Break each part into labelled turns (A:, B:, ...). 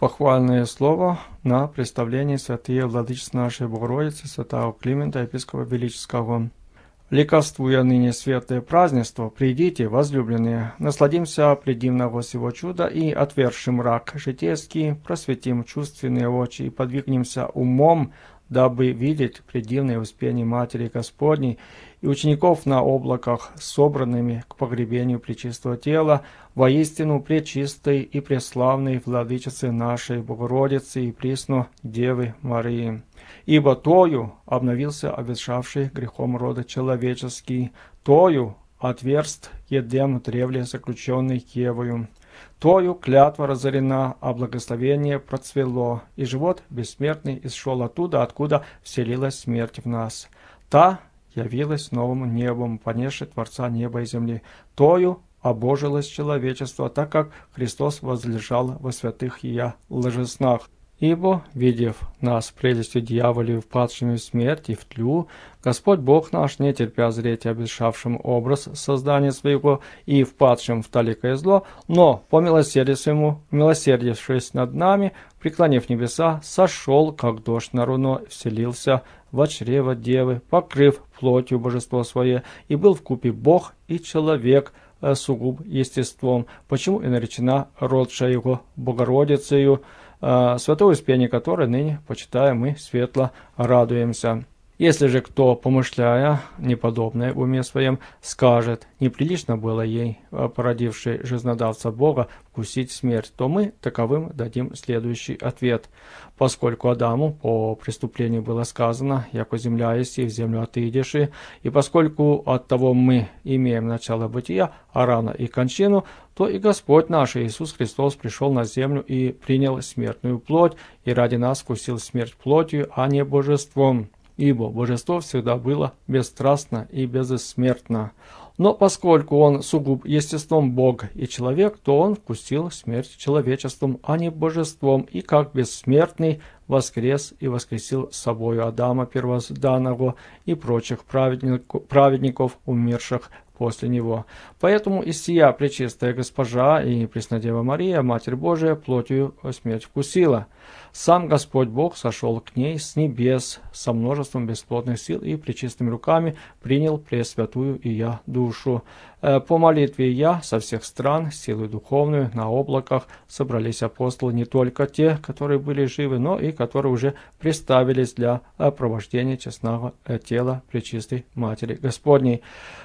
A: Похвальное слово на представлении святые владычицы нашей Богородицы, святого Климента, епископа Велического. Ликовствуя ныне светлое празднество, придите, возлюбленные, насладимся предивного сего чуда и, отвергшим мрак житейский, просветим чувственные очи и подвигнемся умом, дабы видеть предивное успение Матери Господней и учеников на облаках, собранными к погребению пречистого тела, воистину пречистой и преславной владычицы нашей Богородицы и присно Девы Марии. Ибо тою обновился обветшавший грехом рода человеческий, тою отверст Едем древле заключенный Евою. Тою клятва разорена, а благословение процвело, и живот бессмертный исшел оттуда, откуда вселилась смерть в нас. Та явилась новым небом, понесшей Творца неба и земли. Тою обожилось человечество, так как Христос возлежал во святых Ия ложеснах. Ибо, видев нас прелестью дьяволию, впадшими в смерть и в тлю, Господь Бог наш, не терпя зреть обветшавшим образ создания своего и впадшим в таликое зло, но, по милосердию своему, милосердившись над нами, преклонив небеса, сошел, как дождь на руно, вселился во чрево Девы, покрыв плотью божество свое, и был вкупе Бог и человек, сугуб естеством, почему и наречена родша его Богородицею, святое успение которой ныне почитаем мы светло радуемся. Если же кто, помышляя неподобное в уме своем, скажет, неприлично было ей, породившей жизнодавца Бога, вкусить смерть, то мы таковым дадим следующий ответ. Поскольку Адаму по преступлению было сказано, яко земля есть и в землю отыдешь, и поскольку от того мы имеем начало бытия, а рано и кончину, то и Господь наш Иисус Христос пришел на землю и принял смертную плоть, и ради нас вкусил смерть плотью, а не божеством. Ибо божество всегда было бесстрастно и безсмертно. Но поскольку он сугуб естеством Бог и человек, то он вкусил смерть человечеством, а не божеством, и как бессмертный воскрес и воскресил с собою Адама первозданного и прочих праведников, умерших после него. Поэтому и сия пречистая Госпожа и Преснодева Мария, Матерь Божия, плотью смерть вкусила. Сам Господь Бог сошел к ней с небес со множеством бесплотных сил и пречистыми руками принял пресвятую Ия душу. По молитве Ия со всех стран, силой духовную, на облаках собрались апостолы, не только те, которые были живы, но и которые уже представились для провождения честного тела пречистой Матери Господней.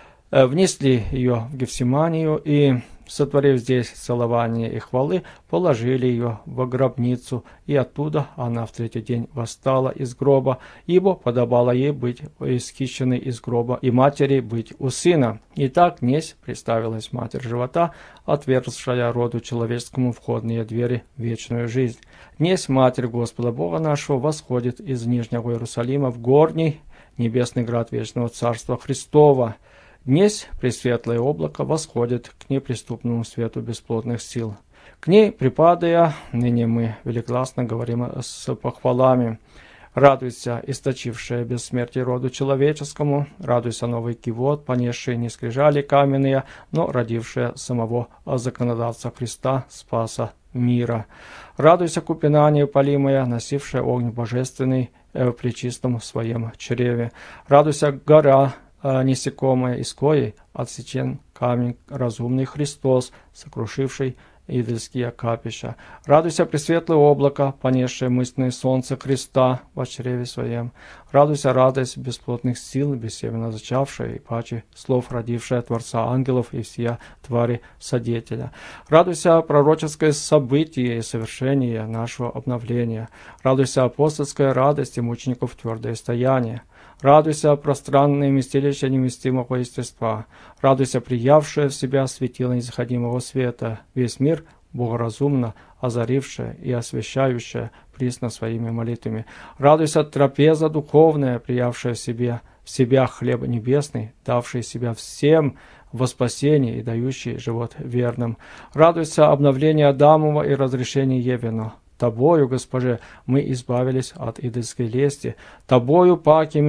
A: Внесли ее в Гефсиманию и, сотворив здесь целование и хвалы, положили ее в гробницу, и оттуда она в третий день восстала из гроба, ибо подобало ей быть исхищенной из гроба и матери быть у сына. Итак, несть представилась Матерь живота, отверзшая роду человеческому входные двери в вечную жизнь. Несть Матерь Господа Бога нашего восходит из Нижнего Иерусалима в горний небесный град вечного Царства Христова. Днесь пресветлое облако восходит к неприступному свету бесплотных сил. К ней припадая, ныне мы великлассно говорим с похвалами. Радуйся, источившая бессмертие роду человеческому, радуйся, новый кивот, понесший не скрижали каменные, но родившая самого законодавца Христа, Спаса мира. Радуйся, купина неупалимая, носившая огонь божественный в пречистом своем чреве. Радуйся, гора несекомая, из коей отсечен камень разумный Христос, сокрушивший идольские капища. Радуйся, пресветлое облако, понесшее мысленное солнце Христа во чреве своем. Радуйся, радость бесплотных сил, бессеменно зачавшая, и паче слов, родившая Творца ангелов и всея твари содетеля. Радуйся, пророческое событие и совершение нашего обновления. Радуйся, апостольская радость и мучеников твердое стояние. Радуйся, пространное вместилище невместимого естества. Радуйся, приявшее в себя светило незаходимого света. Весь мир богоразумно озарившее и освящающее присно своими молитвами. Радуйся, трапеза духовная, приявшая в себя хлеб небесный, давший себя всем во спасение и дающий живот верным. Радуйся, обновление Адамова и разрешение Евина. Тобою, Госпоже, мы избавились от идольской лести, Тобою паки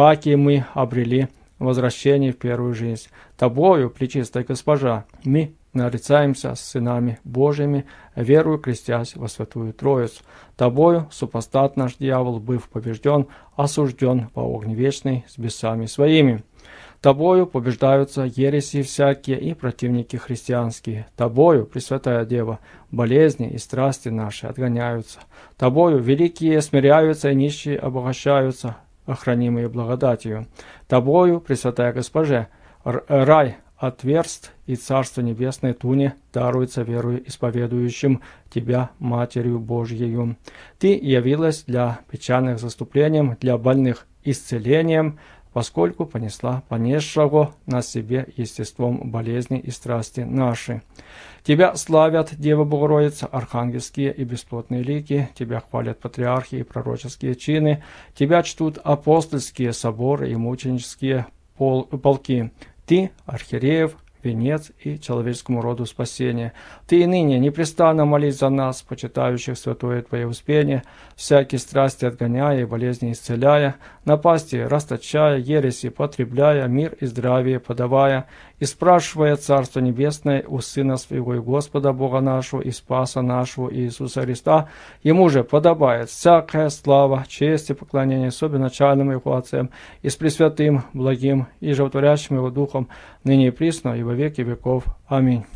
A: мы обрели возвращение в первую жизнь. Тобою, Пречистая Госпожа, мы нарицаемся сынами Божьими, верую, крестясь во Святую Троицу. Тобою, супостат наш дьявол, быв побежден, осужден во огне вечный с бесами своими. Тобою побеждаются ереси всякие и противники христианские. Тобою, Пресвятая Дева, болезни и страсти наши отгоняются. Тобою великие смиряются и нищие обогащаются, охранимые благодатью. Тобою, Пресвятая Госпоже, рай отверст и Царство Небесное туне даруется верою исповедующим Тебя, Матерью Божьею. Ты явилась для печальных заступлением, для больных исцелением, поскольку понесла понесшего на себе естеством болезни и страсти наши. Тебя славят, Дева Богородица, архангельские и бесплотные лики, Тебя хвалят патриархи и пророческие чины, Тебя чтут апостольские соборы и мученические полки. Ты, архиереев, венец и человеческому роду спасение. Ты и ныне непрестанно молись за нас, почитающих святое Твое успение, всякие страсти отгоняя и болезни исцеляя, напасти расточая, ереси потребляя, мир и здравие подавая, и спрашивая Царство Небесное у Сына Своего и Господа Бога нашего и Спаса нашего Иисуса Христа. Ему же подобает всякая слава, честь и поклонение собеначальным Его Отцем и с Пресвятым, благим и животворящим Его Духом, ныне и присно и во веки веков. Аминь.